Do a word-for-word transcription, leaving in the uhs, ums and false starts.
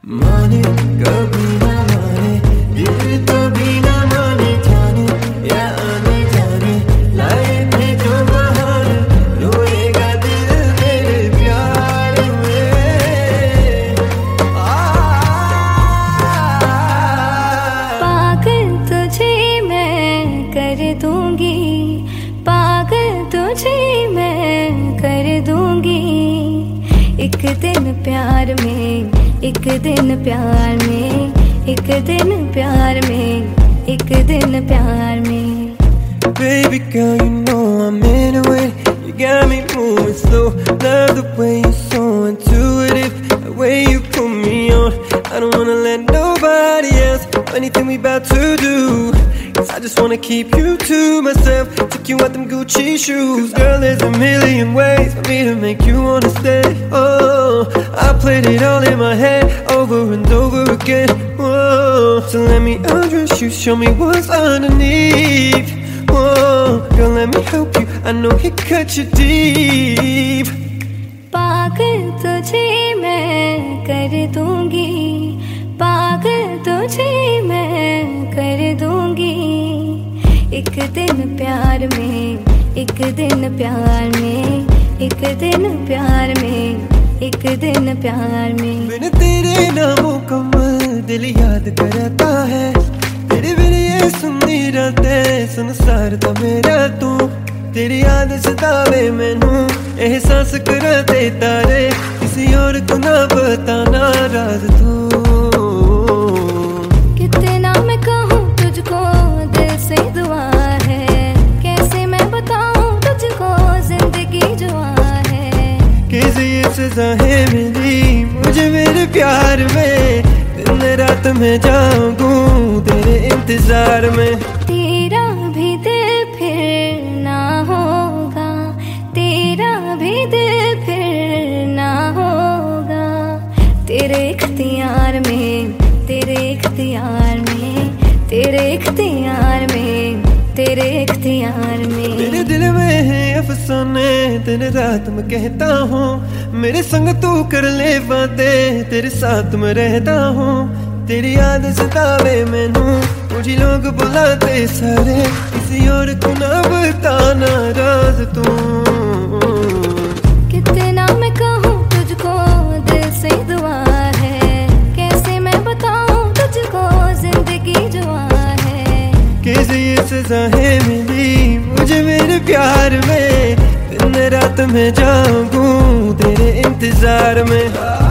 माने कभी ना माने, दिल कभी ना माने, जाने या आने जाने, लाए थे जो बाहर, रोएगा दिल मेरे प्यार में। पागल तुझे मैं कर दूंगी, पागल तुझे मैं कर दूंगी, एक दिन प्यार में, एक दिन प्यार में, एक दिन प्यार में, एक दिन प्यार में। Baby girl, you know I'm into it. You got me moving slow. Love the way you're so intuitive, the way you put me on. I don't wanna let nobody else know anything we about to do, 'cause I just wanna keep you to myself. Take you out them Gucci shoes. Girl, there's a million ways for me to make you wanna stay. Oh, I played it all in my head over and over again. Whoa, so let me undress you, show me what's underneath. Whoa, girl, let me help you, I know it cut you deep. पागल तुझे मैं कर दूंगी, पागल तुझे मैं कर दूंगी, एक दिन प्यार में, एक दिन प्यार में, एक दिन प्यार में, एक दिन प्यार में। बिन तेरे नामों का मन दिल याद करता है, तेरे बिन ये सुननी रातें संसार था मेरा तू, तेरी याद सतावे मैनू एहसास कराते तारे, किसी और को ना बताना राज तू। कितना मैं कहूँ तुझको दिल से दुआ है, कैसे मैं बताऊँ तुझको जिंदगी जुआ है, कैसे ये सजा है मिली मुझे मेरे प्यार में, दिन रात मैं जागूं तेरे इंतजार में। तेरा भी दिल फिर ना होगा, तेरा भी दिल फिर ना होगा, तेरे इख्तियार में, तेरे इख्तियार में, तेरे इख्तियार में, तेरे इख्तियार में। मेरे दिल में है अफसाने दिन रात मैं कहता हूँ, मेरे संग तू कर ले बातें तेरे साथ मैं रहता हूँ, तेरी याद सतावे मैनू मुझे लोग बुलाते सारे, किसी और को ना बताना राज तू। कितना मैं कहूँ तुझको दिल से दुआ है, कैसे मैं बताऊँ तुझको जिंदगी जुआ है, कैसे ये सजा है मिली मुझे मेरे प्यार में, दिन रात मैं जागूं तेरे इंतजार में।